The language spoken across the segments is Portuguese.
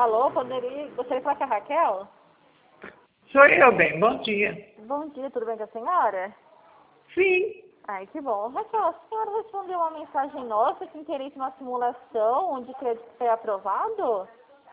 Alô, gostaria de falar com a Raquel? Sou eu, bem. Bom dia. Bom dia, tudo bem com a senhora? Sim. Ai, que bom. Raquel, a senhora respondeu uma mensagem nossa que interesse uma simulação onde crédito foi aprovado?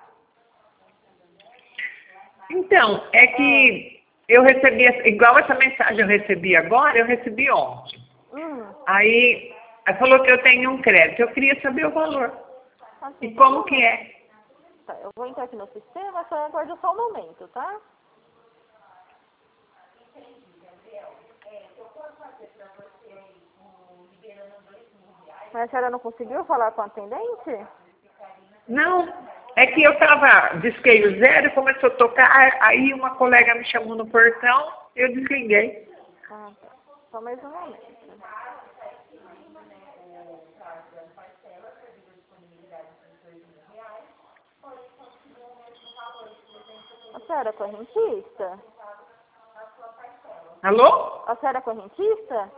Então, é que eu recebi, igual essa mensagem eu recebi agora, eu recebi ontem. Aí falou que eu tenho um crédito. Eu queria saber o valor. Assim, E como que é? Tá, eu vou entrar aqui no sistema, só aguarda só um momento, tá? Mas a senhora não conseguiu falar com a atendente? Não, é que eu disquei o zero, começou a tocar, aí uma colega me chamou no portão, eu desliguei. Ah, tá. Só mais um momento. A senhora é correntista? Alô? A senhora é correntista?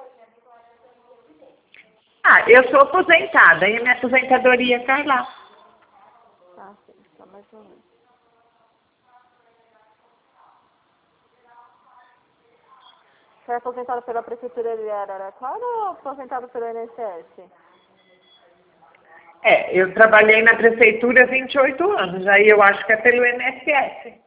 Ah, eu sou aposentada, e a minha aposentadoria cai lá. Ah, sim, só mais um momento. Você é aposentado pela Prefeitura de Araraquara ou aposentado pelo INSS? É, eu trabalhei na prefeitura há 28 anos, aí eu acho que é pelo INSS.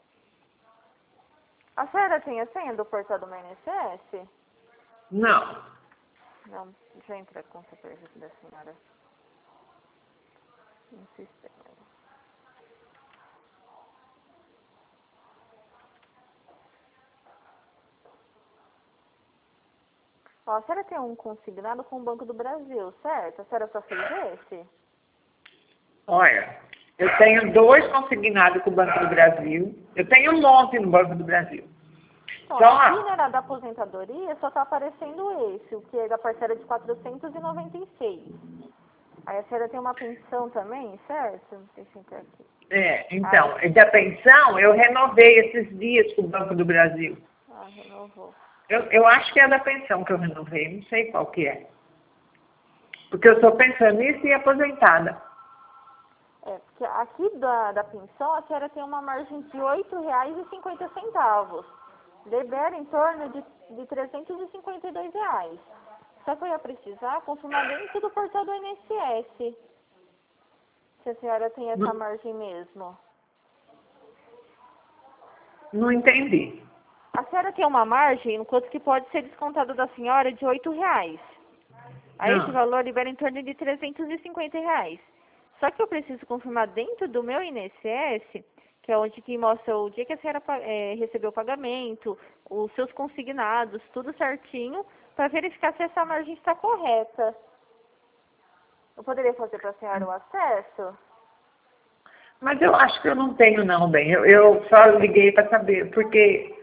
A senhora tem a senha do portal do INSS? Não. Não, deixa eu entrar com o supervisor da senhora no sistema. Ó, a senhora tem um consignado com o Banco do Brasil, certo? A senhora só fez esse? Olha, eu tenho 2 consignados com o Banco do Brasil. Eu tenho um monte no Banco do Brasil. Então, Só, aqui na da aposentadoria só está aparecendo esse, o que é da parcela de 496. Aí a senhora tem uma pensão também, certo? Deixa eu entrar aqui. então, da pensão, eu renovei esses dias com o Banco do Brasil. Ah, renovou. Eu acho que é da pensão que eu renovei, não sei qual que é. Porque eu sou pensionista e aposentada. É, porque aqui da pensão a senhora tem uma margem de R$ 8,50. Libera em torno de R$ 352. Só que eu ia precisar confirmar dentro do portal do INSS se a senhora tem essa margem mesmo. Não entendi. A senhora tem uma margem, no quanto que pode ser descontado da senhora, de R$ 8,00. Aí esse valor libera em torno de R$ 350. Só que eu preciso confirmar dentro do meu INSS, que é onde que mostra o dia que a senhora recebeu o pagamento, os seus consignados, tudo certinho, para verificar se essa margem está correta. Eu poderia fazer para a senhora o acesso? Mas eu acho que eu não tenho não, bem. Eu só liguei para saber, porque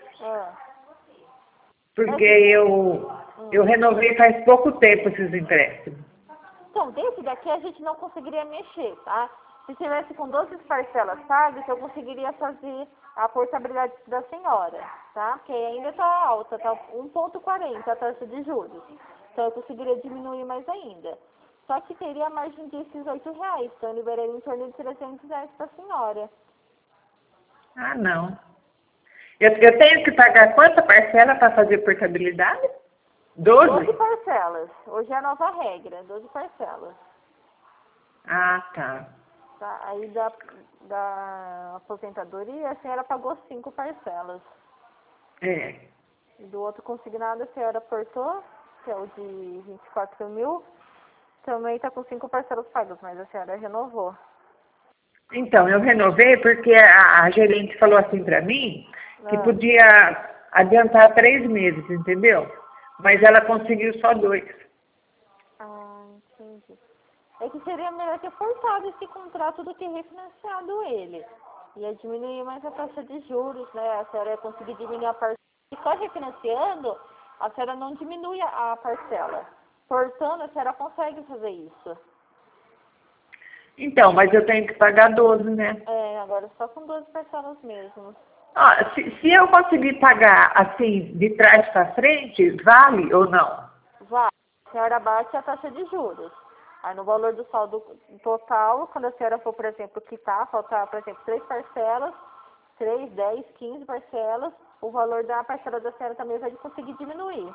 eu renovei faz pouco tempo esses empréstimos. Então, desse daqui a gente não conseguiria mexer, tá? Se tivesse com 12 parcelas pagas, eu conseguiria fazer a portabilidade da senhora, tá? Porque ainda está alta, tá 1,40 a taxa de juros. Então, eu conseguiria diminuir mais ainda. Só que teria a margem desses R$ 8,00, então eu liberaria em torno de R$ 300 para a senhora. Ah, não. Eu tenho que pagar quanta parcela para fazer portabilidade? 12 12? parcelas. Hoje é a nova regra, 12 parcelas. Ah, tá. Tá? Aí da aposentadoria, a senhora pagou 5 parcelas. É. E do outro consignado, a senhora portou, que é o de 24 mil, também está com 5 parcelas pagas, mas a senhora renovou. Então, eu renovei porque a gerente falou assim para mim que podia adiantar 3 meses, entendeu? Mas ela conseguiu só 2. Ah, entendi. É que seria melhor ter forçado esse contrato do que refinanciado ele. Ia diminuir mais a taxa de juros, né? A senhora ia conseguir diminuir a parcela. E só refinanciando, a senhora não diminui a parcela. Portanto, a senhora consegue fazer isso. Então, mas eu tenho que pagar 12, né? É, agora só com 12 parcelas mesmo. Ah, se eu conseguir pagar assim, de trás para frente, vale ou não? Vai. A senhora bate a taxa de juros. Aí no valor do saldo total, quando a senhora for, por exemplo, quitar, faltar, por exemplo, 3 parcelas, 3, 10, 15 parcelas, o valor da parcela da senhora também vai conseguir diminuir.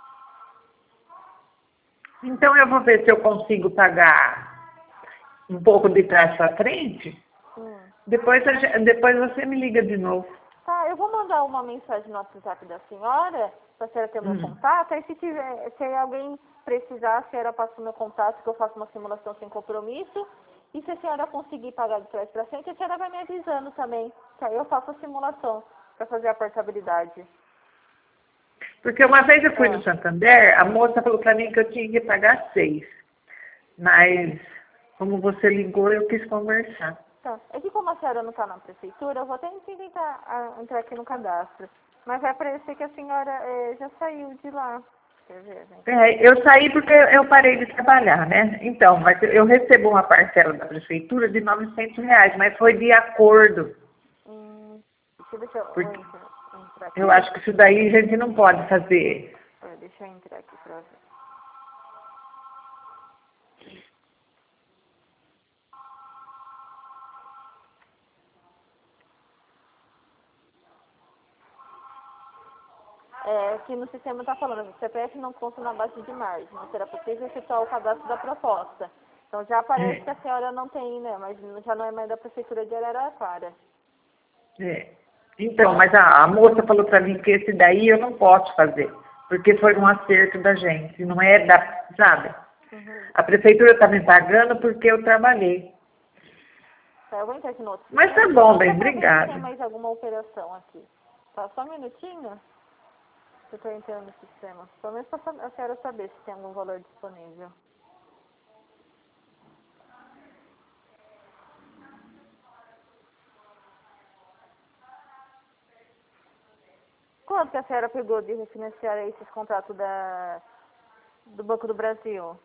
Então eu vou ver se eu consigo pagar um pouco de trás para frente. Depois você me liga de novo. Tá, eu vou mandar uma mensagem no WhatsApp da senhora, para a senhora ter meu contato. Aí se alguém precisar, a senhora passa o meu contato, que eu faço uma simulação sem compromisso. E se a senhora conseguir pagar de trás para frente, a senhora vai me avisando também. Que aí eu faço a simulação para fazer a portabilidade. Porque uma vez eu fui no Santander, a moça falou para mim que eu tinha que pagar 6. Mas, como você ligou, eu quis conversar. Tá. É que como a senhora não está na prefeitura, eu vou até tentar entrar aqui no cadastro. Mas vai parecer que a senhora já saiu de lá. Quer ver, gente? Eu saí porque eu parei de trabalhar, né? Então, mas eu recebo uma parcela da prefeitura de R$900, mas foi de acordo. Deixa eu entrar aqui. Eu acho que isso daí a gente não pode fazer. Deixa eu entrar aqui para ver. Aqui no sistema está falando, o CPF não conta na base de margem, não será possível efetuar o cadastro da proposta. Então já aparece que a senhora não tem, né? Mas já não é mais da prefeitura de Araraquara. Então, mas a moça falou para mim que esse daí eu não posso fazer, porque foi um acerto da gente, não é da, sabe? A prefeitura está me pagando porque eu trabalhei. Tá, eu vou entrar aqui no outro. Mas tá bom, bem, obrigada. Tem mais alguma operação aqui? Tá, só um minutinho. Eu estou entrando no sistema. Pelo menos para a senhora saber se tem algum valor disponível. Quanto que a senhora pegou de refinanciar esses contratos do Banco do Brasil?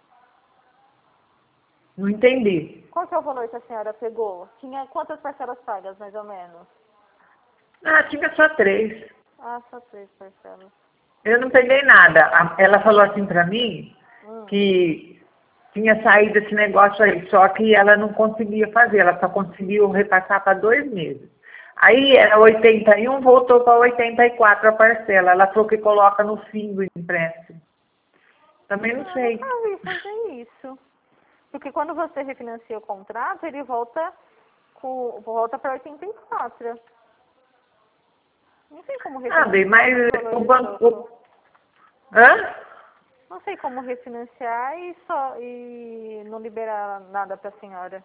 Não entendi. Qual que é o valor que a senhora pegou? Tinha quantas parcelas pagas, mais ou menos? Tinha só 3. Só 3 parcelas. Eu não peguei nada. Ela falou assim para mim que tinha saído esse negócio aí, só que ela não conseguia fazer, ela só conseguiu repassar para 2 meses. Aí era 81, voltou para 84 a parcela. Ela falou que coloca no fim do empréstimo. Também não sei. Eu não sabia fazer isso. Porque quando você refinancia o contrato, ele volta para 84. Não sei como refinanciar. Mas o banco... Não sei como refinanciar e não liberar nada para a senhora.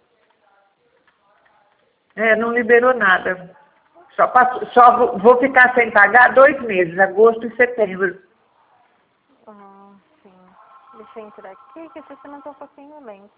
Não liberou nada. Só vou ficar sem pagar 2 meses, agosto e setembro. Sim. Deixa eu entrar aqui, que esse sistema está um pouquinho lento.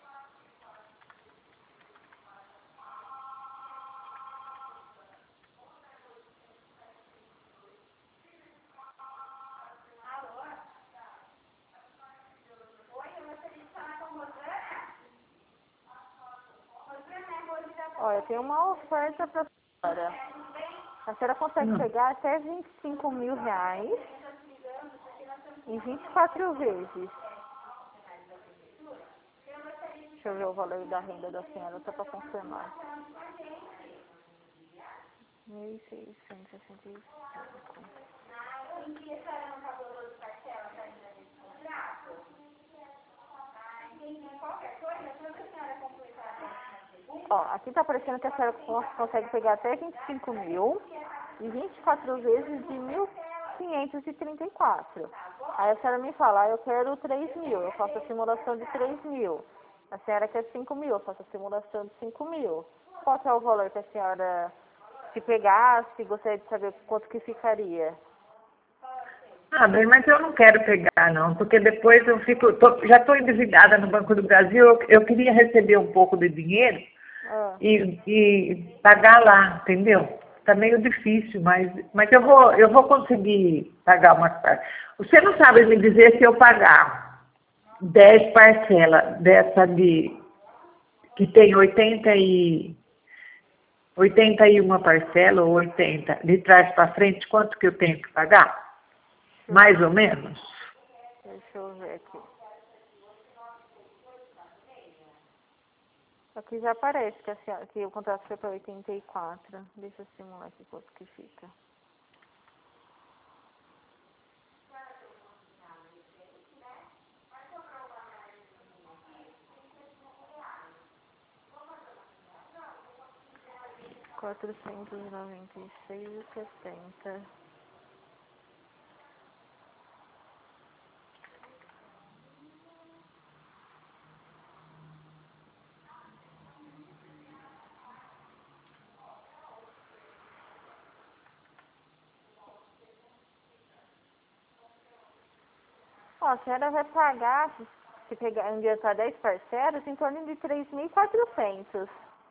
Olha, tem uma oferta para a senhora. A senhora consegue pegar até R$25.000 em 24 vezes. Deixa eu ver o valor da renda da senhora, só para confirmar. 1.665. Aqui está aparecendo que a senhora consegue pegar até 25 mil e 24 vezes de 1.534. Aí a senhora me fala, eu quero 3 mil, eu faço a simulação de 3 mil. A senhora quer 5 mil, eu faço a simulação de 5 mil. Qual que é o valor que a senhora, se pegasse, gostaria de saber quanto que ficaria? Bem, mas eu não quero pegar, não, porque depois eu já estou endividada no Banco do Brasil, eu queria receber um pouco de dinheiro e pagar lá, entendeu? Está meio difícil, mas eu vou conseguir pagar umas partes. Você não sabe me dizer se eu pagar 10 parcelas dessa que tem 81 parcela ou 80, de trás para frente, quanto que eu tenho que pagar? Mais ou menos? Deixa eu ver aqui. Aqui já aparece que, que o contrato foi para 84. Deixa eu simular aqui quanto que fica. R$ 496,60. Ó, a senhora vai pagar, se pegar, adiantar 10 parcelas, em torno de 3.400.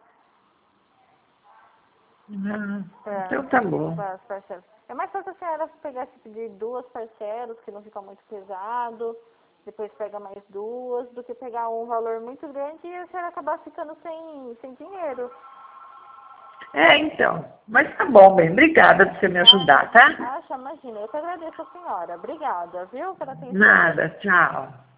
Então tá bom. As parcelas. É mais fácil a senhora pegar, se pedir 2 parcelas, que não fica muito pesado, depois pega mais 2, do que pegar um valor muito grande e a senhora acabar ficando sem dinheiro. Então. Mas tá bom, bem. Obrigada por você me ajudar, tá? Imagina. Eu que agradeço a senhora. Obrigada, viu, pela atenção. Nada, tchau.